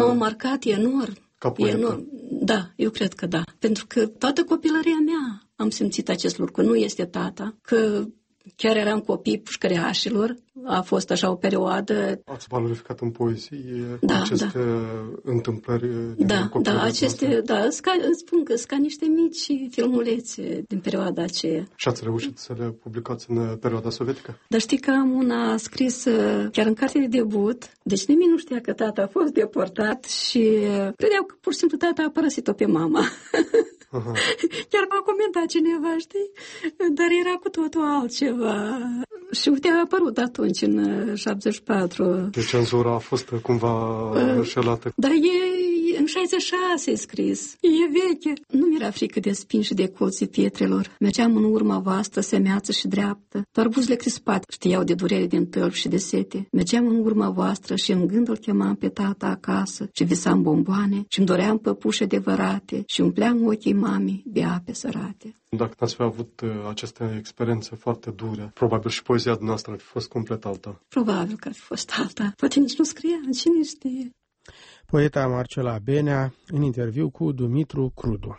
M-au marcat enorm. Enorm. Da, eu cred că da. Pentru că toată copilăria mea am simțit acest lucru, că nu este tata, că chiar eram copii pușcăreașilor. A fost așa o perioadă. Ați valorificat în poezie aceste întâmplări din copilăria spun că sunt ca niște mici filmulețe din perioada aceea. Și ați reușit să le publicați în perioada sovietică? Dar știi că am una scrisă chiar în carte de debut, deci nimeni nu știa că tata a fost deportat și credeau că pur și simplu tata a părăsit-o pe mama. Aha. Chiar m-a comentat cineva, știi? Dar era cu totul altceva. Și uite, a apărut atunci, în 74. Deci cenzura a fost cumva înșelată. Dar e în 66 e scris. E veche. Nu mi-era frică de spini și de colții pietrelor. Mergeam în urma vastă, semeață și dreaptă. Doar buzele crispate știau de durere din tălpi și de sete. Mergeam în urma voastră și în gând îl chemam pe tata acasă și visam bomboane și îmi doream păpuși adevărate și umpleam ochii mamei de ape sărate. Dacă n-ați fi avut aceste experiențe foarte dure, probabil și poezia noastră ar fi fost complet alta. Probabil că ar fi fost alta. Poate nici nu scria, cine știe. Poeta Marcela Benea, în interviu cu Dumitru Crudu.